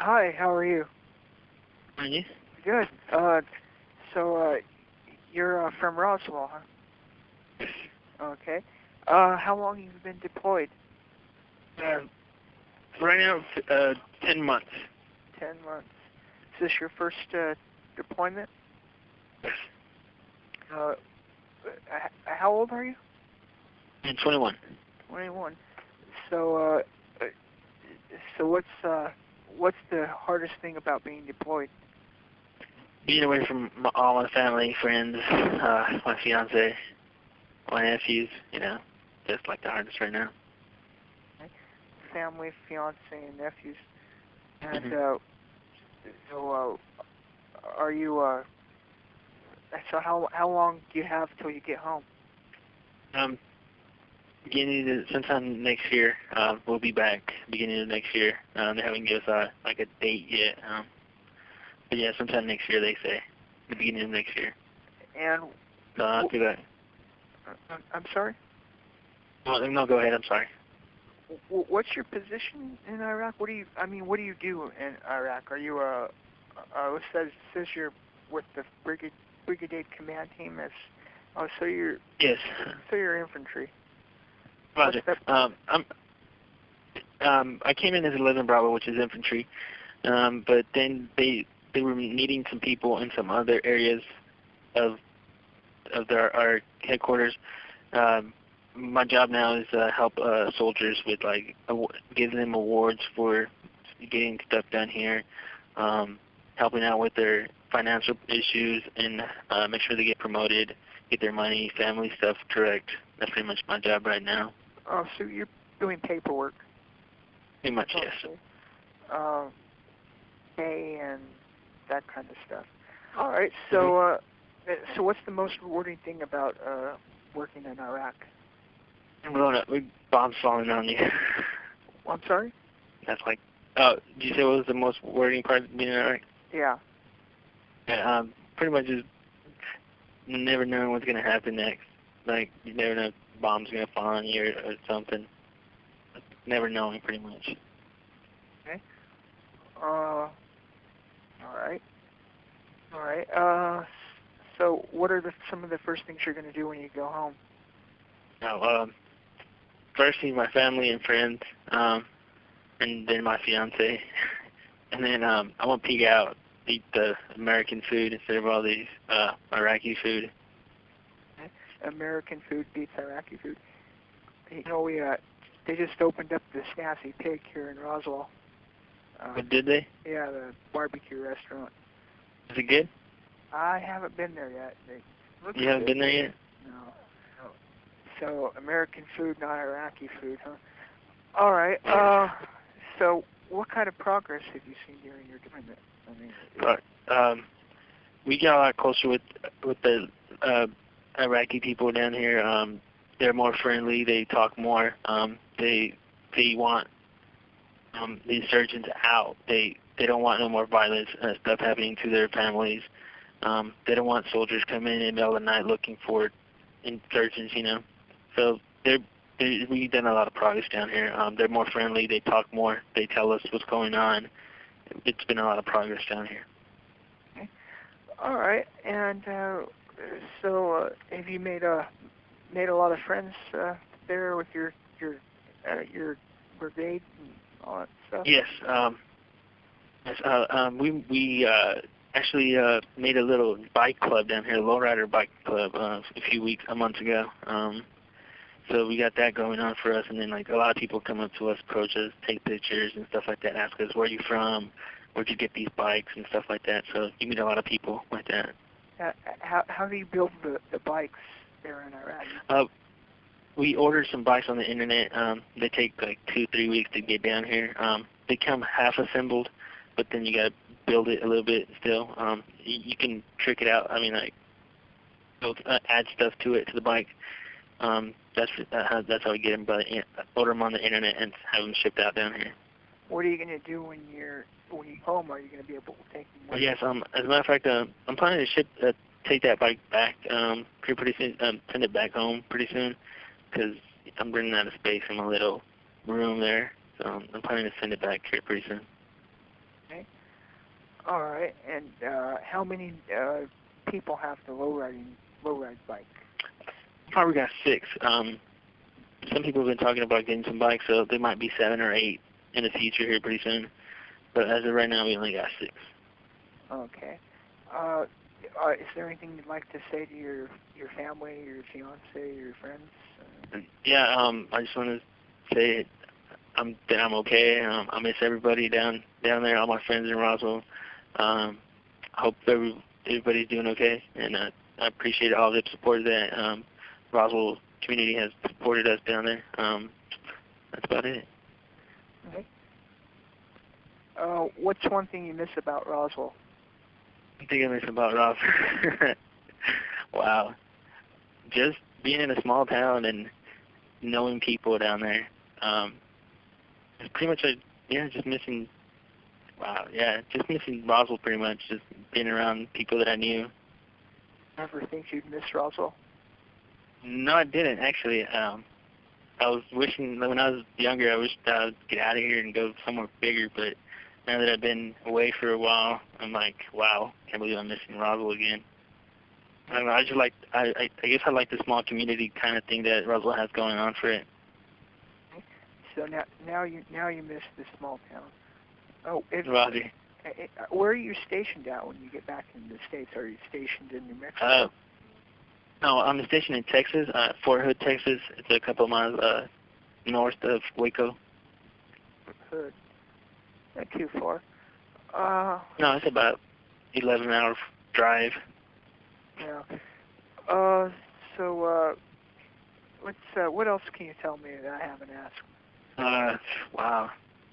Hi, how are you? Are you? Good. So you're from Roswell, huh? Yes. Okay. How long have you been deployed? Uh, right now, 10 months. 10 months. Is this your first deployment? Yes. Uh, how old are you? I'm 21. 21. So, so what's the hardest thing about being deployed? Being away from all my family, friends, my fiance, my nephews, just like the hardest right now. Family, fiance, and nephews. And Mm-hmm. so, are you? So how long do you have till you get home? Beginning of sometime next year, we'll be back. Beginning of next year. They haven't given us like a date yet. But yeah, sometime next year they say. The beginning of next year. And So after that. I'm sorry. No, go ahead. I'm sorry. What's your position in Iraq? What do you? I mean, what do you do in Iraq? Are you it says you're with the brigade command team. As so you're Yes. so you're infantry. Roger. I came in as 11 Bravo, which is infantry. But then they were needing some people in some other areas of our headquarters. My job now is help soldiers with giving them awards for getting stuff done here, helping out with their financial issues, and make sure they get promoted, get their money, family stuff correct. That's pretty much my job right now. Oh, so you're doing paperwork. Pretty much, yes. Pay and that kind of stuff. All right. So, so what's the most rewarding thing about working in Iraq? With bombs falling on you. I'm sorry? That's like, did you say what was the most worrying part of being in Iraq? Yeah. Yeah, pretty much just never knowing what's going to happen next. Like, you never know if bombs going to fall on you or something. Never knowing, pretty much. Okay. All right. All right. So what are some of the first things you're going to do when you go home? Now, first see my family and friends, and then my fiance. And then I want to peek out, eat the American food instead of all these Iraqi food. American food beats Iraqi food. You know, they just opened up the Snappy Pig here in Roswell. But did they? Yeah, the barbecue restaurant. Is it good? I haven't been there yet. You haven't been there yet? No. So American food, not Iraqi food, huh? All right. So what kind of progress have you seen during your deployment? We got a lot closer with the Iraqi people down here. They're more friendly. They talk more. They want the insurgents out. They don't want no more violence stuff happening to their families. They don't want soldiers coming in the middle of the night looking for insurgents. So we've done a lot of progress down here. They're more friendly. They talk more. They tell us what's going on. It's been a lot of progress down here. Okay. All right. And so have you made a lot of friends there with your brigade and all that stuff? Yes. We actually made a little bike club down here, lowrider bike club, a month ago. So we got that going on for us, and then a lot of people come up to us, approach us, take pictures and stuff like that, ask us where you from, where'd you get these bikes and stuff like that. So you meet a lot of people like that. How do you build the bikes there in Iraq? We ordered some bikes on the internet. They take 2-3 weeks to get down here. They come half assembled, but then you got to build it a little bit still. You can trick it out. I mean, add stuff to it, to the bike. That's how we get them. But order them on the internet and have them shipped out down here. What are you going to do when you're home? Are you going to be able to take them? Well, yes. As a matter of fact, I'm planning to take that bike back pretty soon. Send it back home pretty soon, because I'm running out of space in my little room there. So I'm planning to send it back here pretty soon. Okay. All right. And how many people have the low-ride bike? Probably got 6. Some people have been talking about getting some bikes, so there might be 7 or 8 in the future here pretty soon. But as of right now, we only got 6. Okay. Is there anything you'd like to say to your family, your fiance, your friends? Yeah, I just want to say that I'm okay. I miss everybody down there, all my friends in Roswell. I hope everybody's doing okay, and I appreciate all the support that Roswell community has supported us down there. That's about it. Okay. What's one thing you miss about Roswell? One thing I miss about Roswell? Wow. Just being in a small town and knowing people down there. It's pretty much just missing. Wow, yeah, just missing Roswell pretty much. Just being around people that I knew. Ever think you'd miss Roswell? No, I didn't actually. I was wishing when I was younger, I wished I would get out of here and go somewhere bigger. But now that I've been away for a while, I'm like, wow, can't believe I'm missing Roswell again. I don't know, I just like, I guess I like the small community kind of thing that Roswell has going on for it. So now you miss the small town. Oh, Roger. Where are you stationed at when you get back in the States? Are you stationed in New Mexico? No, I'm stationed in Texas, Fort Hood, Texas. It's a couple miles north of Waco. Hood. Not too far. No, it's about 11-hour drive. Yeah. So what else can you tell me that I haven't asked? Wow.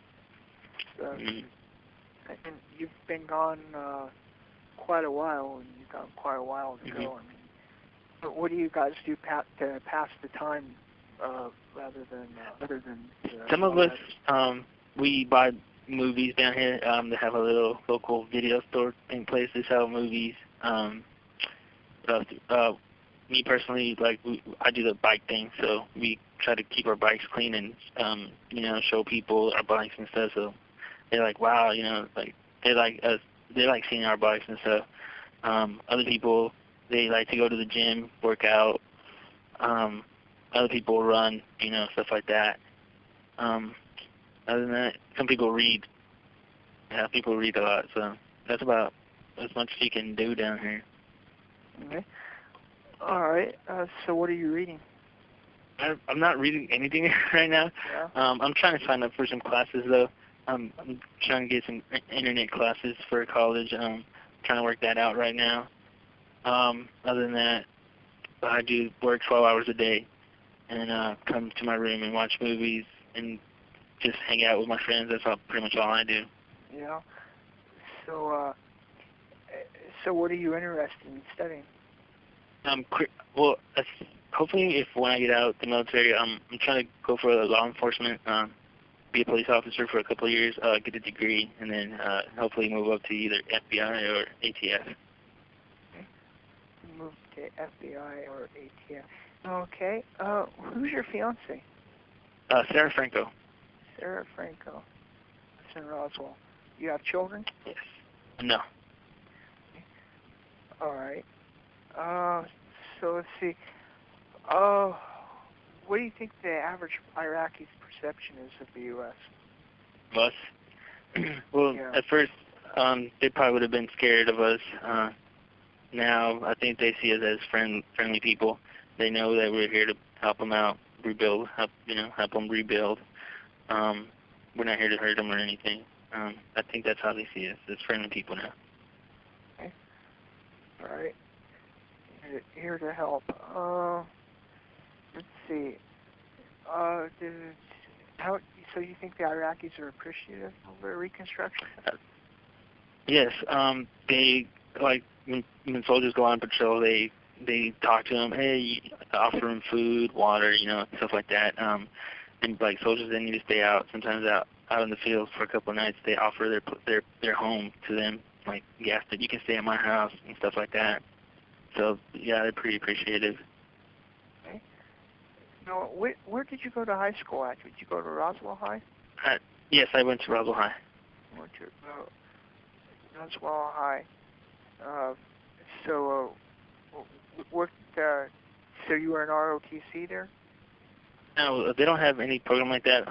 And you've been gone quite a while, and you've gone quite a while to go. I mean, what do you guys do to pass the time rather than? Some of us, we buy movies down here. They have a little local video store in place to sell movies. Me personally, I do the bike thing, so we try to keep our bikes clean and show people our bikes and stuff. So they're like, wow, they like us. They like seeing our bikes and stuff. Other people, they like to go to the gym, work out. Other people run, stuff like that. Other than that, some people read. Yeah, people read a lot, so that's about as much as you can do down here. Okay. All right. So what are you reading? I'm not reading anything right now. Yeah. I'm trying to sign up for some classes, though. I'm trying to get some internet classes for college. Trying to work that out right now. Other than that, I do work 12 hours a day and come to my room and watch movies and just hang out with my friends. That's pretty much all I do. Yeah. So what are you interested in studying? Well, hopefully when I get out the military, I'm trying to go for law enforcement, be a police officer for a couple of years, get a degree, and then hopefully move up to either FBI or ATF. Okay. Move to FBI or ATF. Okay. Who's your fiance? Sarah Franco. Sarah Franco. That's in Roswell. You have children? Yes. No. All right. So let's see. What do you think the average Iraqi's perception is of the U.S.? Us? Well, Yeah. at first, they probably would have been scared of us. Now, I think they see us as friendly people. They know that we're here to help them out, help them rebuild. We're not here to hurt them or anything. I think that's how they see us, as friendly people now. Okay. All right. Here to help. Let's see. So you think the Iraqis are appreciative of the Reconstruction? Yes. They when soldiers go on patrol, they talk to them. Hey, offer them food, water, stuff like that. And soldiers that need to stay out, sometimes out in the field for a couple of nights, they offer their home to them, like, yes, that you can stay at my house and stuff like that. So yeah, they're pretty appreciative. Okay. Now, where did you go to high school at? Did you go to Roswell High? Yes, I went to Roswell High. You went to Roswell High. So, what? So you were in ROTC there? No, they don't have any program like that.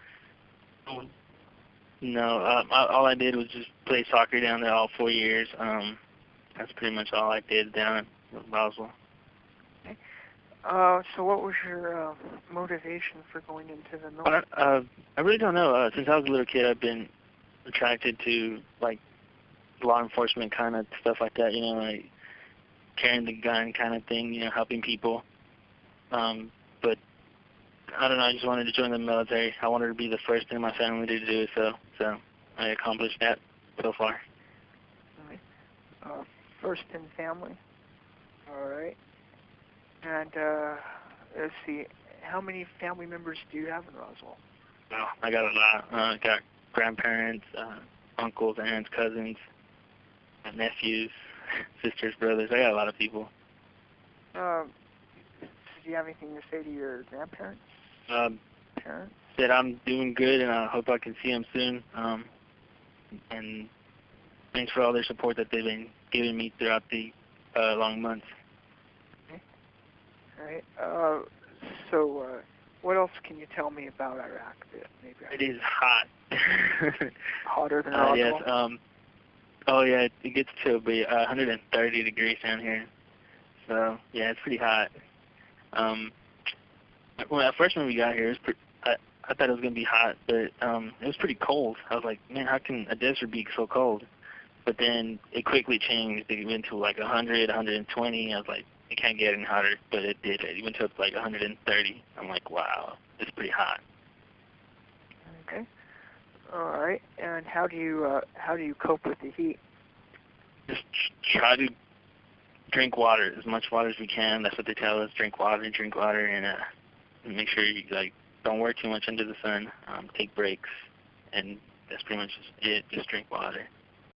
No, all I did was just play soccer down there all 4 years. That's pretty much all I did down in Roswell. Okay. So what was your motivation for going into the military? I really don't know. Since I was a little kid, I've been attracted to like law enforcement kind of stuff like that. You know, like carrying the gun kind of thing. You know, helping people. But I don't know. I just wanted to join the military. I wanted to be the first in my family to do it. So I accomplished that so far. Okay. First in family. All right. And let's see, how many family members do you have in Roswell? Well, I got a lot. I got grandparents, uncles, aunts, cousins, nephews, sisters, brothers. I got a lot of people. Do you have anything to say to your grandparents? Parents? That I'm doing good, and I hope I can see them soon. And thanks for all their support that they've been giving me throughout the long months. Okay. All right. So, what else can you tell me about Iraq? Maybe it is hot. Hotter than Roswell? Yes. Oh yeah, it gets to be 130 degrees down here. So yeah, it's pretty hot. At first when we got here, I thought it was gonna be hot, but it was pretty cold. I was like, man, how can a desert be so cold? But then it quickly changed. It went to like 100, 120. I was like, it can't get any hotter, but it did. It went to like 130. I'm like, wow, it's pretty hot. Okay. All right. And how do you cope with the heat? Just try to drink water, as much water as we can. That's what they tell us. Drink water, and make sure you don't work too much under the sun. Take breaks, and that's pretty much just it. Just drink water.